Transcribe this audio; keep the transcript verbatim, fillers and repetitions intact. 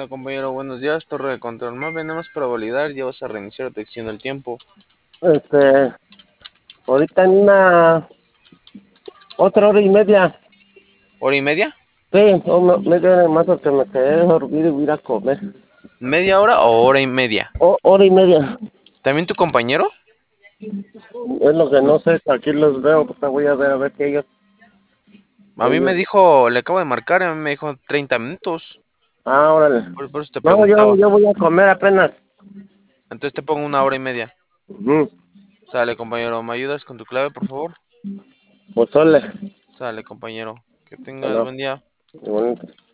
Hola compañero, buenos días, torre de control. Más venimos para validar, ya vas a reiniciar detección del tiempo. Este, ahorita en una, otra hora y media. ¿Hora y media? Sí, o me- media hora más porque me quedé dormido y voy a ir a comer. ¿Media hora o hora y media? O, hora y media. ¿También tu compañero? Es lo que no sé, aquí los veo, pues voy a ver a ver qué ellos, A mí me ellos. dijo, le acabo de marcar, a mí me dijo treinta minutos. Ah, órale. Por, por eso te No, yo, preguntaba. yo voy a comer apenas. Entonces te pongo una hora y media. Ujú. Sale compañero, ¿me ayudas con tu clave, por favor? Pues ole. Sale compañero. Que tengas Bueno, buen día. qué bonito.